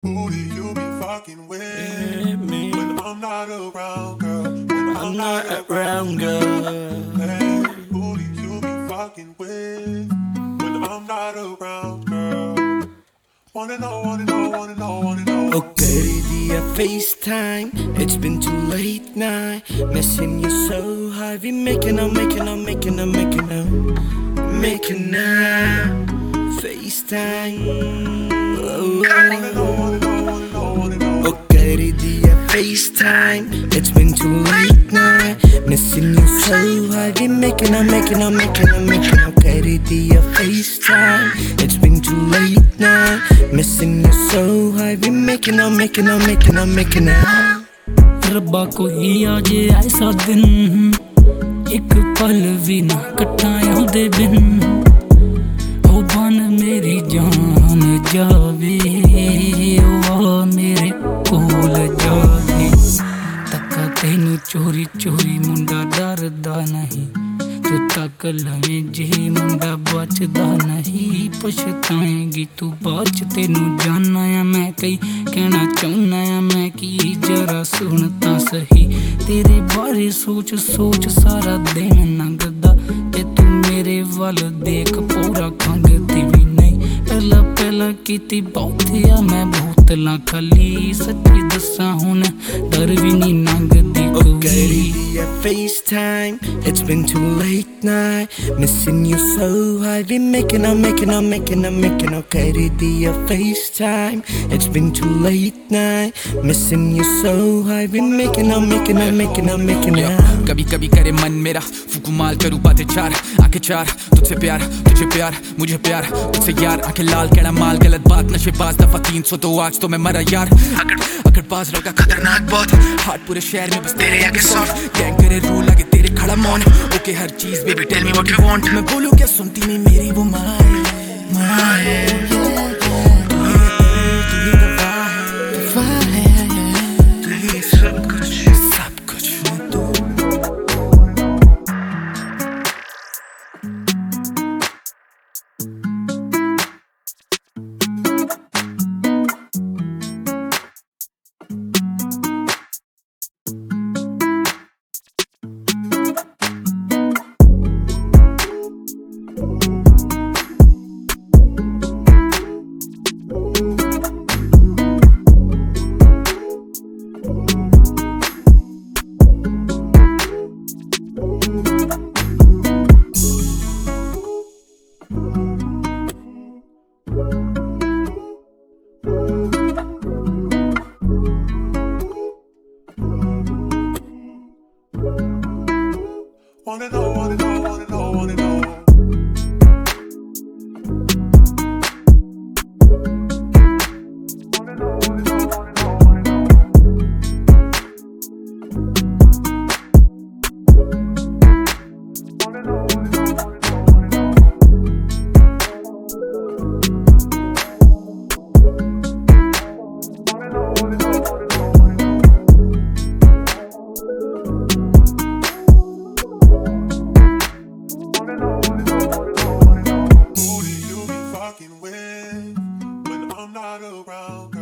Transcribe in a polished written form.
Who do you be fucking with me when I'm not around, girl? When I'm not around, girl. Hey, who do you be fucking with when I'm not around, girl? Wanna know, wanna know, wanna know, wanna know. Okay, via FaceTime. It's been too late now. Missing you so high. We making up FaceTime. Okay, via FaceTime. It's been too late now. Missing you so high. We making up. Okay, via FaceTime. It's been too late now. Missing you so high. We making up. रब्बा कोई आजे ऐसा दिन एक पल भी ना कटाया दे बिन हो बन मेरी जान जावे ओ मेरे कोल जावे तक्का तेनू चोरी चोरी मुंडा डरदा नहीं तू तक लवें जे मुंडा बचदा नहीं पछताएंगी तू बाद च तेनू जानना है मैं कई कहना चाहना है मैं कि जरा सुन तां सही तेरे बारे सोच सोच सारा दिन लंघदा ते तू मेरे वल देख पूरा खंगदी भी नहीं पहला कीती बहुतिया मैं बोतलां खाली सच्ची दस्सां हुण डर भी नहीं लंघदी Okay, via FaceTime. It's been too late now. Missing you so high. We making up. Okay, via FaceTime. It's been too late now. Missing you so high. We making up. कभी कभी करे मन मेरा फूकू माल करूँ बातें चार आंखें चार तुझसे प्यार मुझे प्यार तुझसे यार आंखें लाल केड़ा माल गलत बात नशेबाज दफा 302 आज तो मैं मरा यार अकड़ बाज लड़का खतरनाक बहुत हार्ट पूरे शहर में बस तेरे आगे सॉफ्ट गैंग करे रूल आगे तेरे खड़ा मौन ओके हर चीज baby tell me what you want मैं बोलूं क्या सुनती नहीं मेरी वो माए Wanna know, wanna know, wanna know, wanna know. When I'm not around, girl.